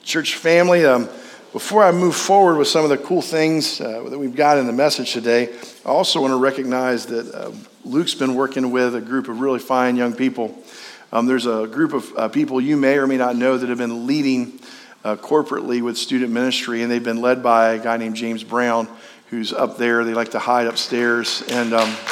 Church family, before I move forward with some of the cool things that we've got in the message today, I also want to recognize that Luke's been working with a group of really fine young people. There's a group of people you may or may not know that have been leading corporately with student ministry, and they've been led by a guy named James Brown, who's up there. They like to hide upstairs, and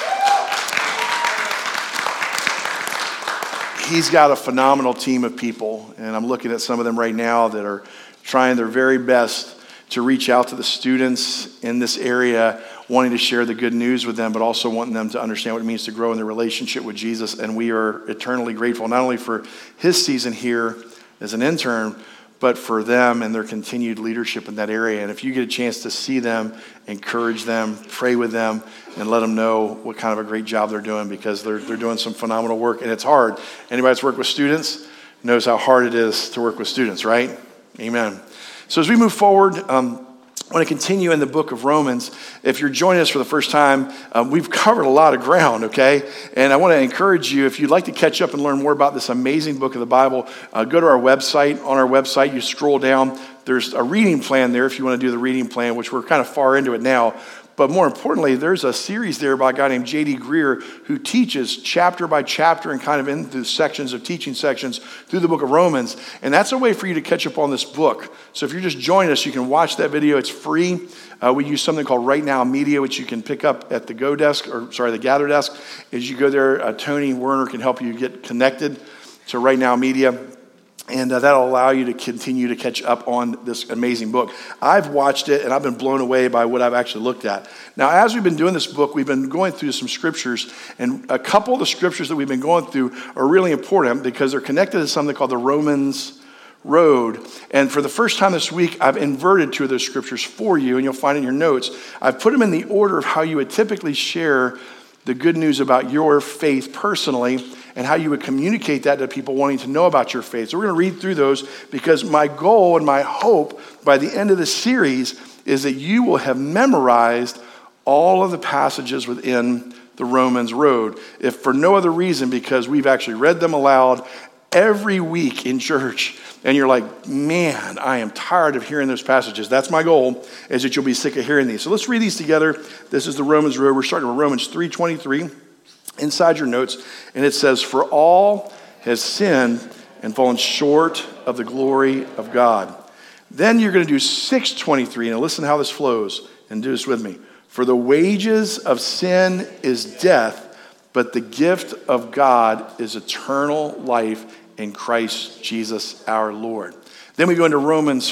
he's got a phenomenal team of people, and I'm looking at some of them right now that are trying their very best to reach out to the students in this area, wanting to share the good news with them, but also wanting them to understand what it means to grow in their relationship with Jesus. And we are eternally grateful, not only for his season here as an intern, but for them and their continued leadership in that area. And if you get a chance to see them, encourage them, pray with them, and let them know what kind of a great job they're doing, because they're doing some phenomenal work, and it's hard. Anybody that's worked with students knows how hard it is to work with students, right? Amen. So as we move forward, I want to continue in the book of Romans. If you're joining us for the first time, we've covered a lot of ground, okay? And I want to encourage you, if you'd like to catch up and learn more about this amazing book of the Bible, go to our website. On our website, you scroll down. There's a reading plan there if you want to do the reading plan, which we're kind of far into it now. But more importantly, there's a series there by a guy named J.D. Greer who teaches chapter by chapter and kind of into sections of teaching sections through the book of Romans. And that's a way for you to catch up on this book. So if you're just joining us, you can watch that video. It's free. We use something called Right Now Media, which you can pick up at the the Gather desk. As you go there, Tony Werner can help you get connected to Right Now Media. And that'll allow you to continue to catch up on this amazing book. I've watched it, and I've been blown away by what I've actually looked at. Now, as we've been doing this book, we've been going through some scriptures, and a couple of the scriptures that we've been going through are really important because they're connected to something called the Romans Road. And for the first time this week, I've inverted two of those scriptures for you, and you'll find in your notes. I've put them in the order of how you would typically share the good news about your faith personally, and how you would communicate that to people wanting to know about your faith. So we're going to read through those, because my goal and my hope by the end of the series is that you will have memorized all of the passages within the Romans Road. If for no other reason, because we've actually read them aloud every week in church, and you're like, man, I am tired of hearing those passages. That's my goal, is that you'll be sick of hearing these. So let's read these together. This is the Romans Road. We're starting with Romans 3:23. Inside your notes, and it says, "For all has sinned and fallen short of the glory of God." Then you're going to do 6:23, and listen how this flows, and do this with me. "For the wages of sin is death, but the gift of God is eternal life in Christ Jesus our Lord." Then we go into Romans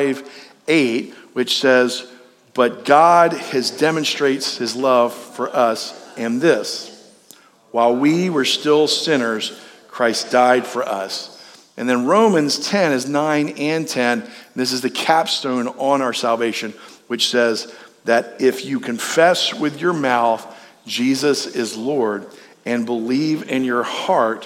5:8, which says, "But God demonstrates his love for us in this: while we were still sinners, Christ died for us." And then Romans 10 is 9 and 10. This is the capstone on our salvation, which says that if you confess with your mouth Jesus is Lord and believe in your heart,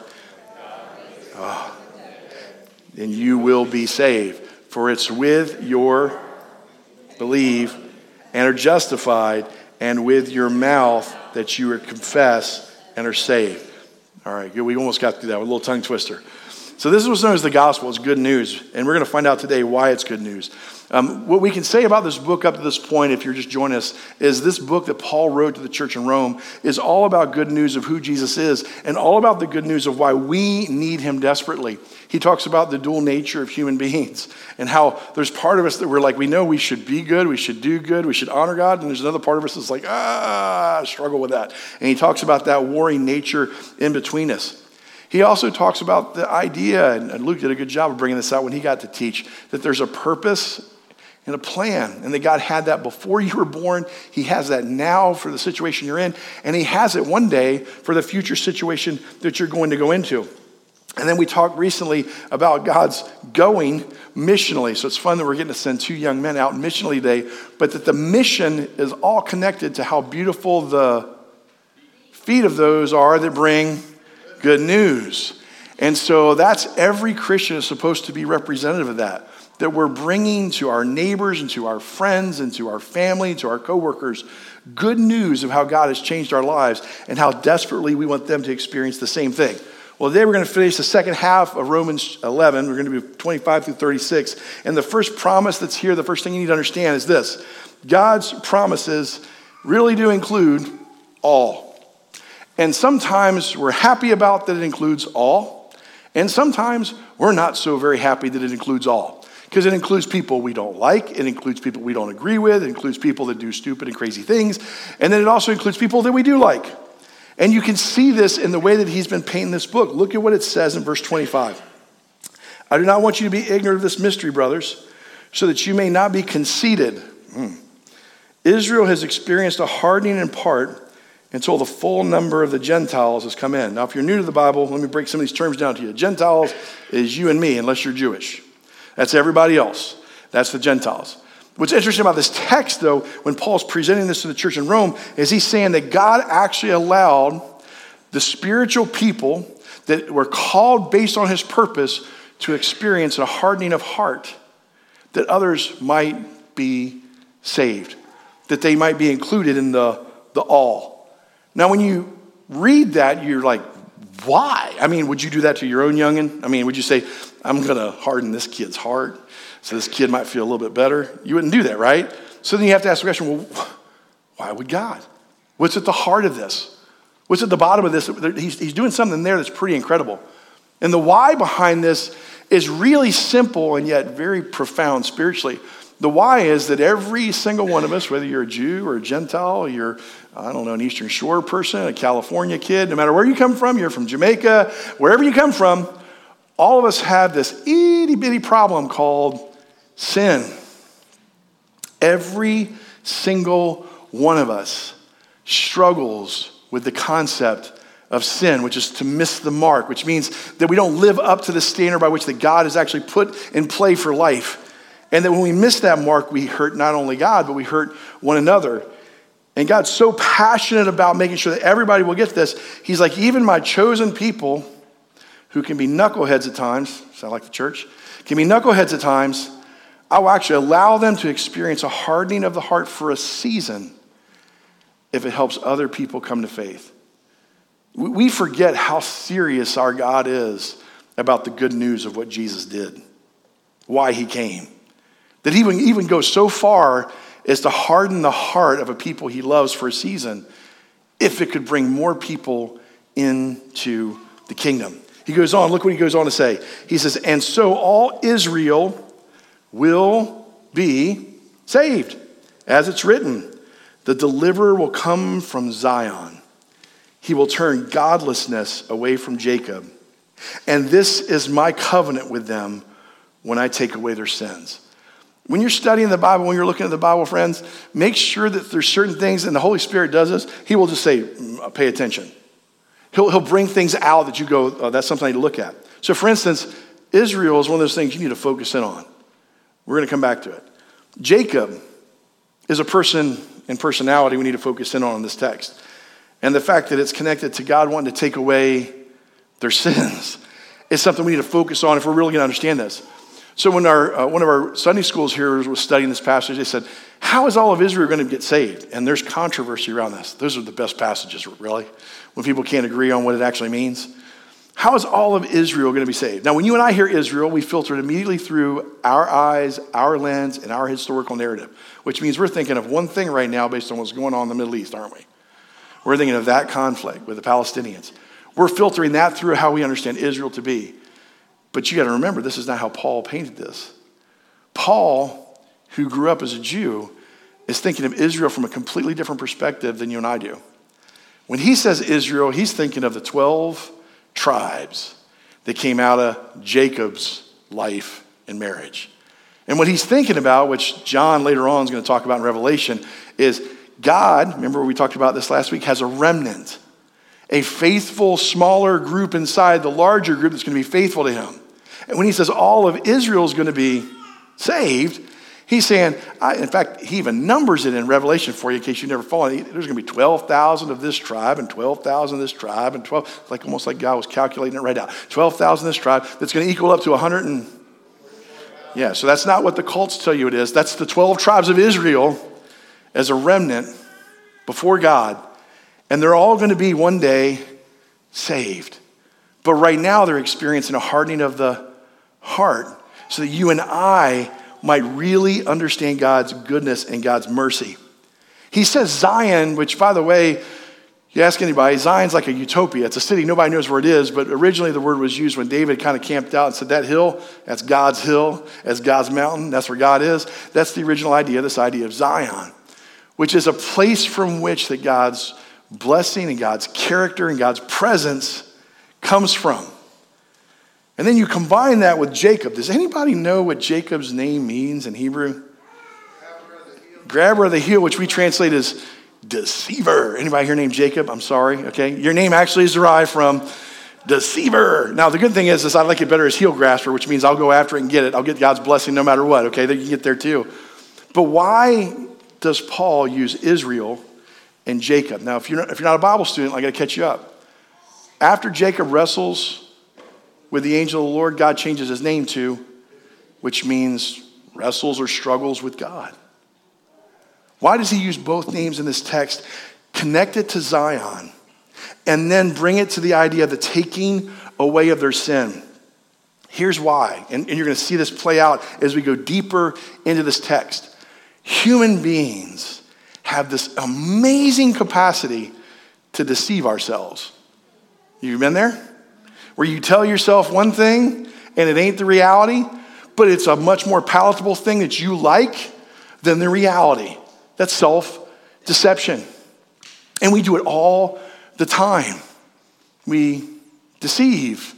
then you will be saved. For it's with your belief and are justified, and with your mouth that you are confess and are saved. All right, good. We almost got through that with a little tongue twister. So this is what's known as the gospel. It's good news. And we're going to find out today why it's good news. What we can say about this book up to this point, if you're just joining us, is this book that Paul wrote to the church in Rome is all about good news of who Jesus is, and all about the good news of why we need him desperately. He talks about the dual nature of human beings, and how there's part of us that we're like, we know we should be good, we should do good, we should honor God, and there's another part of us that's like, I struggle with that. And he talks about that warring nature in between us. He also talks about the idea, and Luke did a good job of bringing this out when he got to teach, that there's a purpose and a plan, and that God had that before you were born. He has that now for the situation you're in, and he has it one day for the future situation that you're going to go into. And then we talked recently about God's going missionally. So it's fun that we're getting to send two young men out missionally today, but that the mission is all connected to how beautiful the feet of those are that bring good news. And so that's every Christian is supposed to be representative of that we're bringing to our neighbors and to our friends and to our family and to our coworkers good news of how God has changed our lives and how desperately we want them to experience the same thing. Well, today we're going to finish the second half of Romans 11. We're going to be 25 through 36. And the first promise that's here, the first thing you need to understand is this. God's promises really do include all. And sometimes we're happy about that it includes all. And sometimes we're not so very happy that it includes all. Because it includes people we don't like. It includes people we don't agree with. It includes people that do stupid and crazy things. And then it also includes people that we do like. And you can see this in the way that he's been painting this book. Look at what it says in verse 25. I do not want you to be ignorant of this mystery, brothers, so that you may not be conceited. Israel has experienced a hardening in part until the full number of the Gentiles has come in. Now, if you're new to the Bible, let me break some of these terms down to you. Gentiles is you and me, unless you're Jewish. That's everybody else. That's the Gentiles. What's interesting about this text, though, when Paul's presenting this to the church in Rome, is he's saying that God actually allowed the spiritual people that were called based on his purpose to experience a hardening of heart, that others might be saved, that they might be included in the all. Now, when you read that, you're like, why? I mean, would you do that to your own youngin? I mean, would you say, I'm going to harden this kid's heart so this kid might feel a little bit better? You wouldn't do that, right? So then you have to ask the question, well, why would God? What's at the heart of this? What's at the bottom of this? He's doing something there that's pretty incredible. And the why behind this is really simple and yet very profound spiritually. The why is that every single one of us, whether you're a Jew or a Gentile, you're, I don't know, an Eastern Shore person, a California kid, no matter where you come from, you're from Jamaica, wherever you come from, all of us have this itty-bitty problem called sin. Every single one of us struggles with the concept of sin, which is to miss the mark, which means that we don't live up to the standard by which that God has actually put in play for life. And that when we miss that mark, we hurt not only God, but we hurt one another. And God's so passionate about making sure that everybody will get this. He's like, even my chosen people, who can be knuckleheads at times, sound like the church, can be knuckleheads at times, I will actually allow them to experience a hardening of the heart for a season if it helps other people come to faith. We forget how serious our God is about the good news of what Jesus did, why he came. That he would even go so far as to harden the heart of a people he loves for a season if it could bring more people into the kingdom. He goes on, look what he goes on to say. He says, and so all Israel will be saved. As it's written, the deliverer will come from Zion. He will turn godlessness away from Jacob. And this is my covenant with them when I take away their sins. When you're studying the Bible, when you're looking at the Bible, friends, make sure that there's certain things, and the Holy Spirit does this, he will just say, pay attention. He'll bring things out that you go, oh, that's something I need to look at. So for instance, Israel is one of those things you need to focus in on. We're going to come back to it. Jacob is a person and personality we need to focus in on this text. And the fact that it's connected to God wanting to take away their sins is something we need to focus on if we're really going to understand this. So when one of our Sunday schools here was studying this passage, they said, how is all of Israel going to get saved? And there's controversy around this. Those are the best passages, really, when people can't agree on what it actually means. How is all of Israel going to be saved? Now, when you and I hear Israel, we filter it immediately through our eyes, our lens, and our historical narrative, which means we're thinking of one thing right now based on what's going on in the Middle East, aren't we? We're thinking of that conflict with the Palestinians. We're filtering that through how we understand Israel to be. But you got to remember, this is not how Paul painted this. Paul, who grew up as a Jew, is thinking of Israel from a completely different perspective than you and I do. When he says Israel, he's thinking of the 12 tribes that came out of Jacob's life and marriage. And what he's thinking about, which John later on is going to talk about in Revelation, is God, remember we talked about this last week, has a remnant, a faithful, smaller group inside the larger group that's going to be faithful to him. And when he says all of Israel is going to be saved, he's saying, in fact, he even numbers it in Revelation for you in case you never follow. There's going to be 12,000 of this tribe and 12,000 of this tribe and 12, like almost like God was calculating it right out. 12,000 of this tribe that's going to equal up to 100 and, yeah, so that's not what the cults tell you it is. That's the 12 tribes of Israel as a remnant before God. And they're all going to be one day saved. But right now they're experiencing a hardening of the heart so that you and I might really understand God's goodness and God's mercy. He says Zion, which, by the way, you ask anybody, Zion's like a utopia. It's a city, nobody knows where it is, but originally the word was used when David kind of camped out and said, that hill, that's God's hill, that's God's mountain, that's where God is. That's the original idea, this idea of Zion, which is a place from which that God's blessing and God's character and God's presence comes from. And then you combine that with Jacob. Does anybody know what Jacob's name means in Hebrew? Grabber of the heel, which we translate as deceiver. Anybody here named Jacob? I'm sorry, okay? Your name actually is derived from deceiver. Now, the good thing is I like it better as heel grasper, which means I'll go after it and get it. I'll get God's blessing no matter what, okay? You can get there too. But why does Paul use Israel and Jacob? Now, if you're not a Bible student, I got to catch you up. After Jacob wrestles with the angel of the Lord, God changes his name to, which means wrestles or struggles with God. Why does he use both names in this text, connect it to Zion, and then bring it to the idea of the taking away of their sin? Here's why, and you're going to see this play out as we go deeper into this text. Human beings have this amazing capacity to deceive ourselves. You've been there? Where you tell yourself one thing and it ain't the reality, but it's a much more palatable thing that you like than the reality. That's self-deception. And we do it all the time. We deceive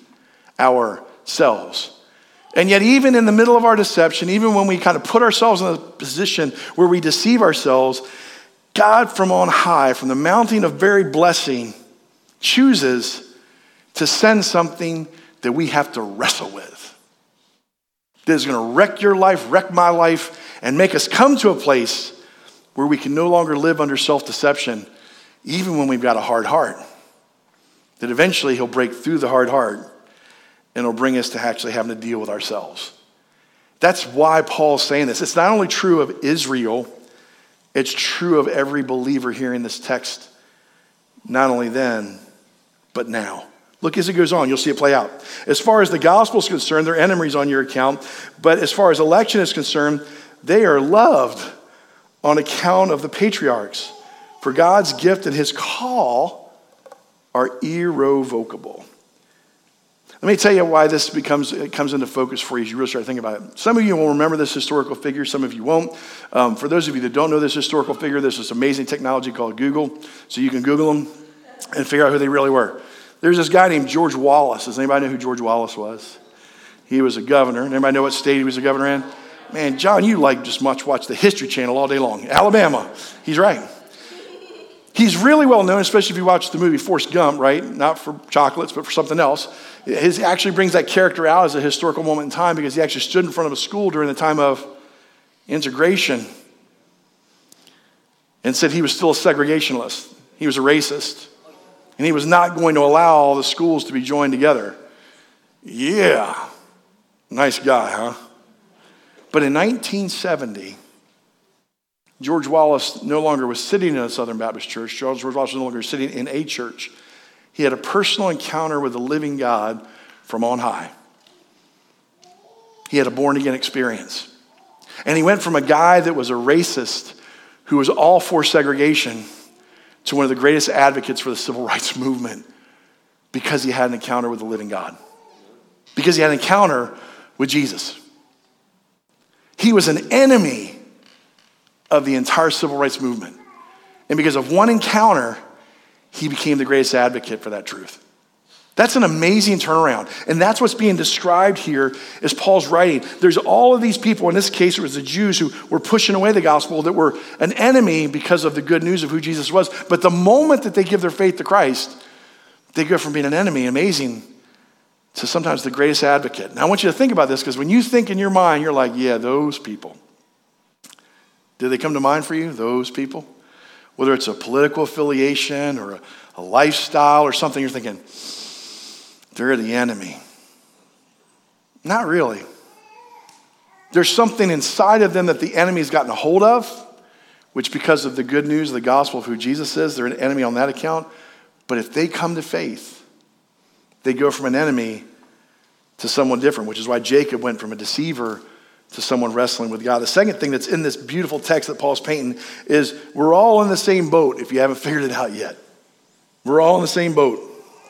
ourselves. And yet even in the middle of our deception, even when we kind of put ourselves in a position where we deceive ourselves, God from on high, from the mountain of very blessing, chooses to send something that we have to wrestle with. That is going to wreck your life, wreck my life, and make us come to a place where we can no longer live under self-deception, even when we've got a hard heart. That eventually he'll break through the hard heart and it'll bring us to actually having to deal with ourselves. That's why Paul's saying this. It's not only true of Israel, it's true of every believer hearing this text, not only then, but now. Look as it goes on, you'll see it play out. As far as the gospel is concerned, they're enemies on your account, but as far as election is concerned, they are loved on account of the patriarchs. For God's gift and his call are irrevocable. Let me tell you why this comes into focus for you as you really start thinking about it. Some of you will remember this historical figure, some of you won't. For those of you that don't know this historical figure, there's this amazing technology called Google. So you can Google them and figure out who they really were. There's this guy named George Wallace. Does anybody know who George Wallace was? He was a governor. Anybody know what state he was a governor in? Man, John, you just watch the History Channel all day long. Alabama. He's right. He's really well known, especially if you watch the movie Forrest Gump, right? Not for chocolates, but for something else. He actually brings that character out as a historical moment in time because he actually stood in front of a school during the time of integration and said he was still a segregationist. He was a racist. And he was not going to allow all the schools to be joined together. Yeah. Nice guy, huh? But in 1970, George Wallace no longer was sitting in a Southern Baptist church. George Wallace was no longer sitting in a church. He had a personal encounter with the living God from on high. He had a born-again experience. And he went from a guy that was a racist who was all for segregation to one of the greatest advocates for the civil rights movement because he had an encounter with the living God. Because he had an encounter with Jesus. He was an enemy of the entire civil rights movement. And because of one encounter, he became the greatest advocate for that truth. That's an amazing turnaround. And that's what's being described here as Paul's writing. There's all of these people, in this case it was the Jews who were pushing away the gospel, that were an enemy because of the good news of who Jesus was. But the moment that they give their faith to Christ, they go from being an enemy, amazing, to sometimes the greatest advocate. Now I want you to think about this, because when you think in your mind, you're like, yeah, those people. Did they come to mind for you, those people? Whether it's a political affiliation or a lifestyle or something, you're thinking, they're the enemy. Not really. There's something inside of them that the enemy's gotten a hold of, which because of the good news of the gospel of who Jesus is, they're an enemy on that account. But if they come to faith, they go from an enemy to someone different, which is why Jacob went from a deceiver to someone wrestling with God. The second thing that's in this beautiful text that Paul's painting is we're all in the same boat if you haven't figured it out yet. We're all in the same boat,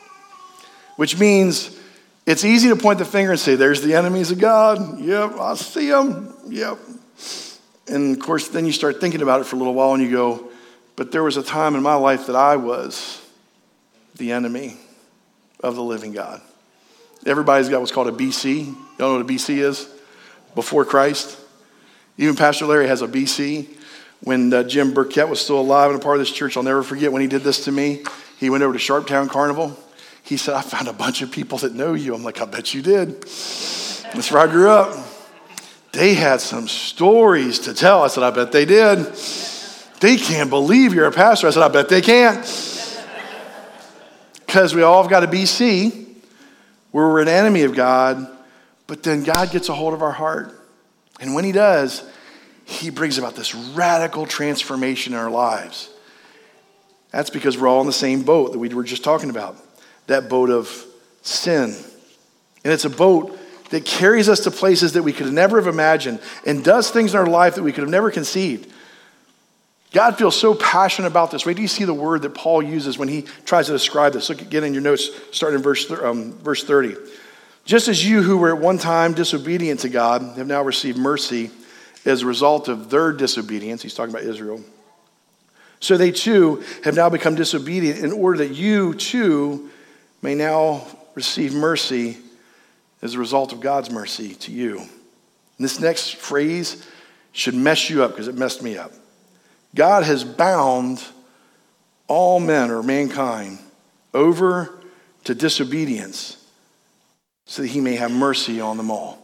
which means it's easy to point the finger and say, there's the enemies of God. Yep, I see them. Yep. And of course, then you start thinking about it for a little while and you go, but there was a time in my life that I was the enemy of the living God. Everybody's got what's called a BC. You know what a BC is? Before Christ. Even Pastor Larry has a BC. When Jim Burkett was still alive and a part of this church, I'll never forget when he did this to me. He went over to Sharptown Carnival. He said, I found a bunch of people that know you. I'm like, I bet you did. That's where I grew up. They had some stories to tell. I said, I bet they did. They can't believe you're a pastor. I said, I bet they can't. Because we all have got a BC where we're an enemy of God, but then God gets a hold of our heart. And when he does, he brings about this radical transformation in our lives. That's because we're all in the same boat that we were just talking about, that boat of sin. And it's a boat that carries us to places that we could never have imagined and does things in our life that we could have never conceived. God feels so passionate about this. Wait till you see the word that Paul uses when he tries to describe this. Look again in your notes, starting in verse 30. Just as you who were at one time disobedient to God have now received mercy as a result of their disobedience, he's talking about Israel, so they too have now become disobedient in order that you too may now receive mercy as a result of God's mercy to you. And this next phrase should mess you up because it messed me up. God has bound all men or mankind over to disobedience so that he may have mercy on them all.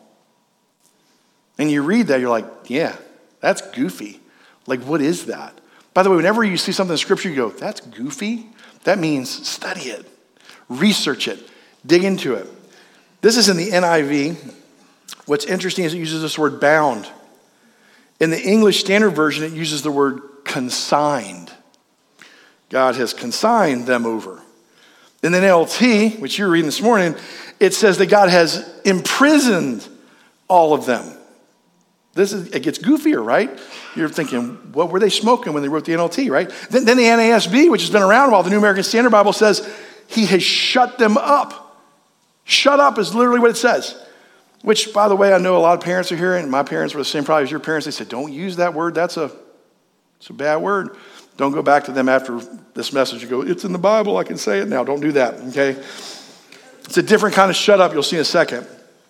And you read that, you're like, yeah, that's goofy. Like, what is that? By the way, whenever you see something in Scripture, you go, that's goofy? That means study it, research it, dig into it. This is in the NIV. What's interesting is it uses this word bound. In the English Standard Version, it uses the word consigned. God has consigned them over. In the NLT, which you were reading this morning, it says that God has imprisoned all of them. It gets goofier, right? You're thinking, what were they smoking when they wrote the NLT, right? Then the NASB, which has been around a while, the New American Standard Bible says, he has shut them up. Shut up is literally what it says. Which, by the way, I know a lot of parents are here, and my parents were the same probably as your parents. They said, don't use that word. It's a bad word. Don't go back to them after this message and go, it's in the Bible. I can say it now. Don't do that, okay? It's a different kind of shut up. You'll see in a second.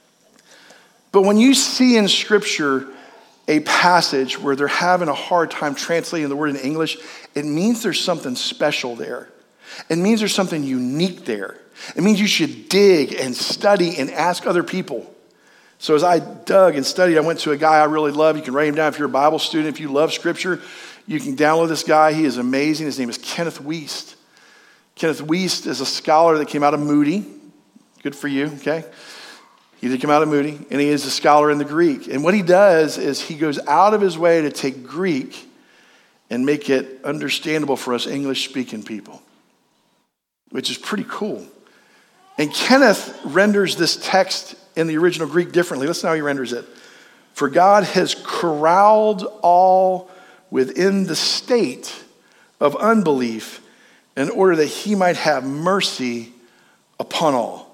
But when you see in Scripture a passage where they're having a hard time translating the word in English, it means there's something special there. It means there's something unique there. It means you should dig and study and ask other people. So as I dug and studied, I went to a guy I really love. You can write him down if you're a Bible student. If you love Scripture, you can download this guy. He is amazing. His name is Kenneth Wuest. Kenneth Wuest is a scholar that came out of Moody. Good for you, okay? He did come out of Moody, and he is a scholar in the Greek. And what he does is he goes out of his way to take Greek and make it understandable for us English-speaking people, which is pretty cool. And Kenneth renders this text in the original Greek differently. Listen how he renders it. For God has corralled all within the state of unbelief in order that he might have mercy upon all.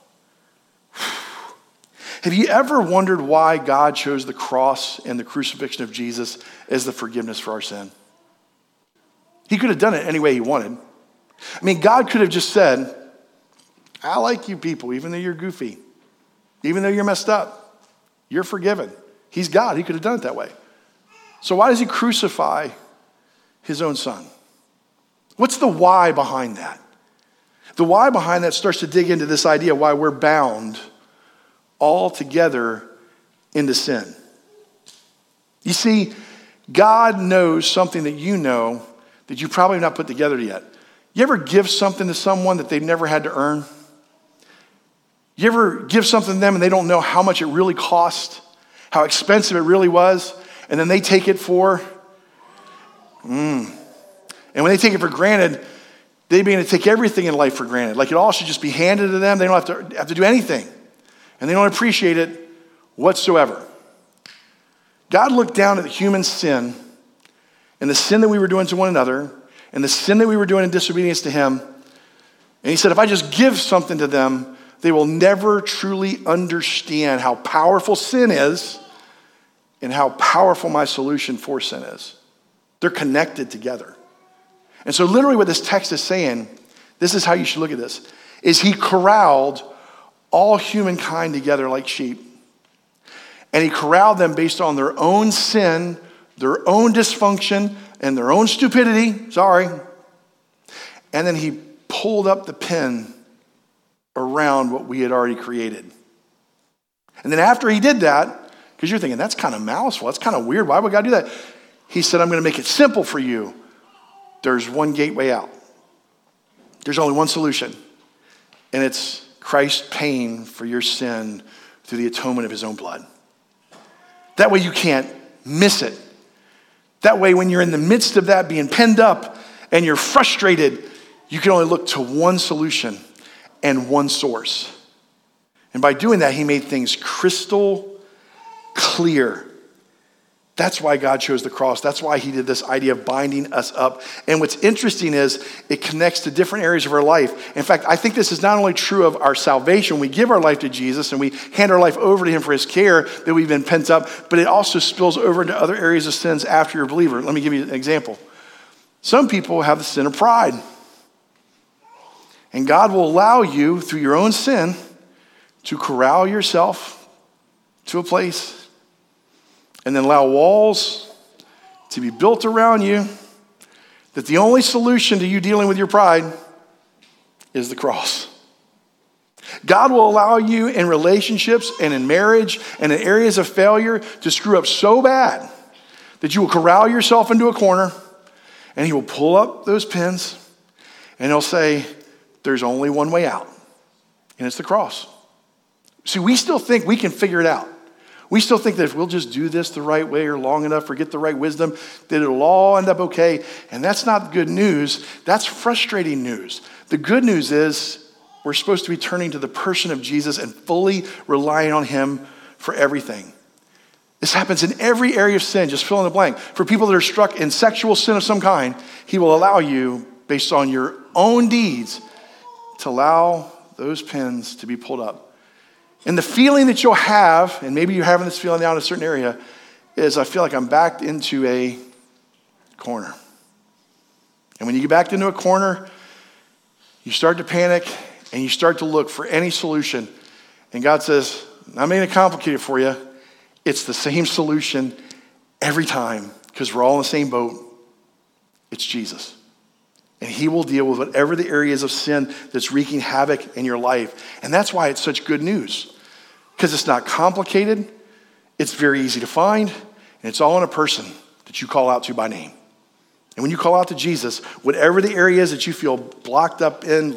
Have you ever wondered why God chose the cross and the crucifixion of Jesus as the forgiveness for our sin? He could have done it any way he wanted. I mean, God could have just said, I like you people, even though you're goofy. Even though you're messed up, you're forgiven. He's God. He could have done it that way. So why does he crucify his own son? What's the why behind that? The why behind that starts to dig into this idea why we're bound all together into sin. You see, God knows something that you know that you probably have not put together yet. You ever give something to someone that they've never had to earn? You ever give something to them and they don't know how much it really cost, how expensive it really was, and then they take it for? And when they take it for granted, They begin to take everything in life for granted. Like it all should just be handed to them. They don't have to do anything. And they don't appreciate it whatsoever. God looked down at the human sin and the sin that we were doing to one another and the sin that we were doing in disobedience to him. And he said, if I just give something to them, they will never truly understand how powerful sin is and how powerful my solution for sin is. They're connected together. And so literally what this text is saying, this is how you should look at this, is he corralled all humankind together like sheep. And he corralled them based on their own sin, their own dysfunction, and their own stupidity. Sorry. And then he pulled up the pin around what we had already created. And then after he did that, because you're thinking, that's kind of maliceful, that's kind of weird, why would God do that? He said, I'm going to make it simple for you. There's one gateway out. There's only one solution. And it's Christ paying for your sin through the atonement of his own blood. That way you can't miss it. That way when you're in the midst of that being penned up and you're frustrated, you can only look to one solution and one source. And by doing that, he made things crystal clear. That's why God chose the cross. That's why he did this idea of binding us up. And what's interesting is it connects to different areas of our life. In fact, I think this is not only true of our salvation. We give our life to Jesus and we hand our life over to him for his care that we've been pent up, but it also spills over into other areas of sins after you're a believer. Let me give you an example. Some people have the sin of pride. And God will allow you, through your own sin, to corral yourself to a place and then allow walls to be built around you, that the only solution to you dealing with your pride is the cross. God will allow you in relationships and in marriage and in areas of failure to screw up so bad that you will corral yourself into a corner and he will pull up those pins and he'll say, there's only one way out, and it's the cross. See, we still think we can figure it out. We still think that if we'll just do this the right way or long enough or get the right wisdom, that it'll all end up okay. And that's not good news. That's frustrating news. The good news is we're supposed to be turning to the person of Jesus and fully relying on him for everything. This happens in every area of sin. Just fill in the blank. For people that are struck in sexual sin of some kind, he will allow you, based on your own deeds, to allow those pins to be pulled up. And the feeling that you'll have, and maybe you're having this feeling now in a certain area, is I feel like I'm backed into a corner. And when you get backed into a corner, you start to panic and you start to look for any solution. And God says, I'm making it complicated for you. It's the same solution every time because we're all in the same boat. It's Jesus. And he will deal with whatever the areas of sin that's wreaking havoc in your life. And that's why it's such good news. Because it's not complicated, it's very easy to find, and it's all in a person that you call out to by name. And when you call out to Jesus, whatever the area is that you feel locked up in,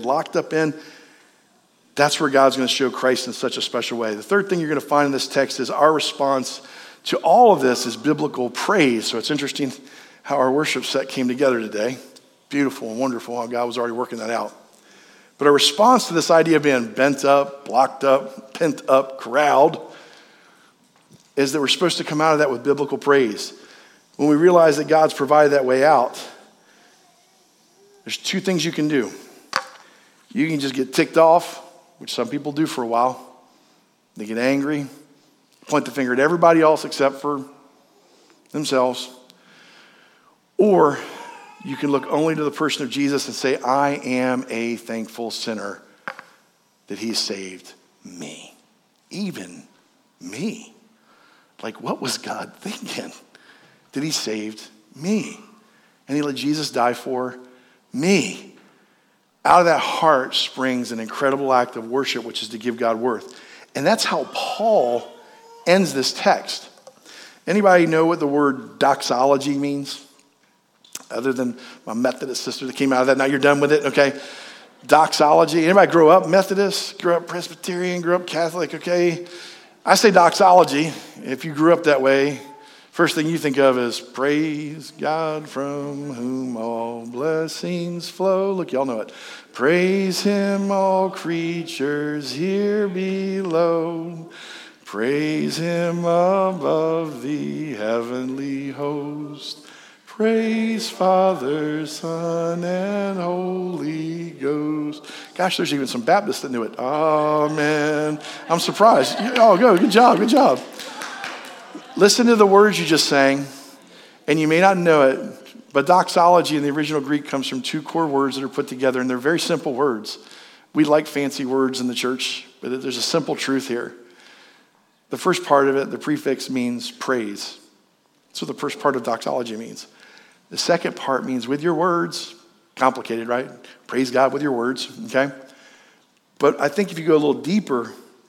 that's where God's going to show Christ in such a special way. The third thing you're going to find in this text is our response to all of this is biblical praise. So it's interesting how our worship set came together today. Beautiful and wonderful how God was already working that out. But our response to this idea of being bent up, blocked up, pent up, corralled, is that we're supposed to come out of that with biblical praise. When we realize that God's provided that way out, there's two things you can do. You can just get ticked off, which some people do for a while. They get angry, point the finger at everybody else except for themselves. Or you can look only to the person of Jesus and say, I am a thankful sinner that he saved me. Even me. Like, what was God thinking? That he saved me. And he let Jesus die for me. Out of that heart springs an incredible act of worship, which is to give God worth. And that's how Paul ends this text. Anybody know what the word doxology means? Other than my Methodist sister that came out of that. Now you're done with it, okay? Doxology. Anybody grow up Methodist, grow up Presbyterian, grow up Catholic, okay? I say doxology. If you grew up that way, First thing you think of is praise God from whom all blessings flow. Look, y'all know it. Praise him, all creatures here below. Praise him above the heavenly host. Praise Father, Son, and Holy Ghost. Gosh, there's even some Baptists that knew it. Amen. I'm surprised. Oh, good job, good job. Listen to the words you just sang, and you may not know it, but doxology in the original Greek comes from two core words that are put together, and they're very simple words. We like fancy words in the church, but there's a simple truth here. The first part of it, the prefix, means praise. That's what the first part of doxology means. The second part means with your words. Complicated, right? Praise God with your words, okay? But I think if you go a little deeper,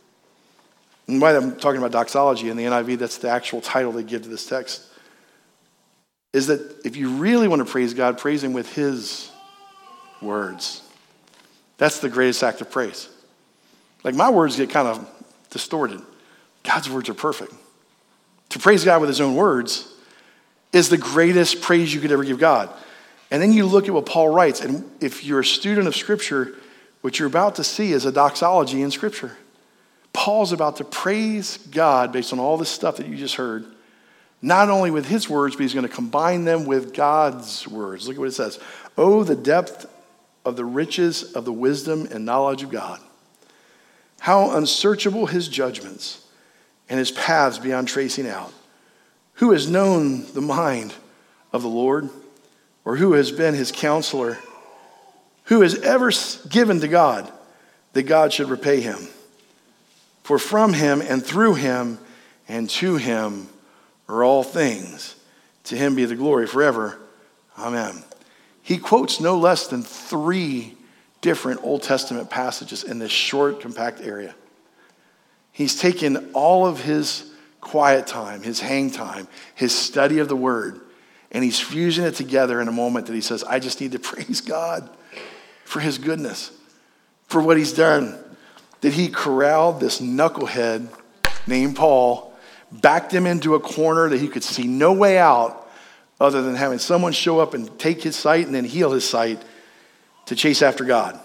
and why I'm talking about doxology in the NIV, that's the actual title they give to this text, is that if you really want to praise God, praise him with his words. That's the greatest act of praise. Like my words get kind of distorted. God's words are perfect. To praise God with his own words is the greatest praise you could ever give God. And then you look at what Paul writes, and if you're a student of Scripture, what you're about to see is a doxology in Scripture. Paul's about to praise God based on all this stuff that you just heard, not only with his words, but he's going to combine them with God's words. Look at what it says. Oh, the depth of the riches of the wisdom and knowledge of God. How unsearchable his judgments and his paths beyond tracing out. Who has known the mind of the Lord? Or who has been his counselor? Who has ever given to God that God should repay him? For from him and through him and to him are all things. To him be the glory forever. Amen. He quotes no less than 3 different Old Testament passages in this short, compact area. He's taken all of his quiet time, his hang time, his study of the word, and he's fusing it together in a moment that he says, I just need to praise God for his goodness, for what he's done. That he corralled this knucklehead named Paul, backed him into a corner that he could see no way out other than having someone show up and take his sight and then heal his sight to chase after God.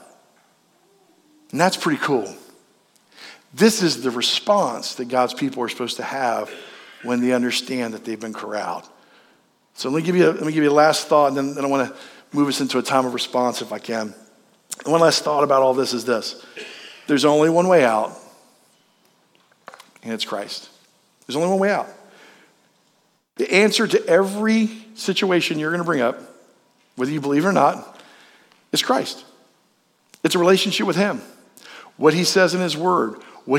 And that's pretty cool. This is the response that God's people are supposed to have when they understand that they've been corralled. So let me give you a last thought, and then I want to move us into a time of response if I can. One last thought about all this is this. There's only one way out, and it's Christ. There's only one way out. The answer to every situation you're going to bring up, whether you believe it or not, is Christ. It's a relationship with him. What he says in his word,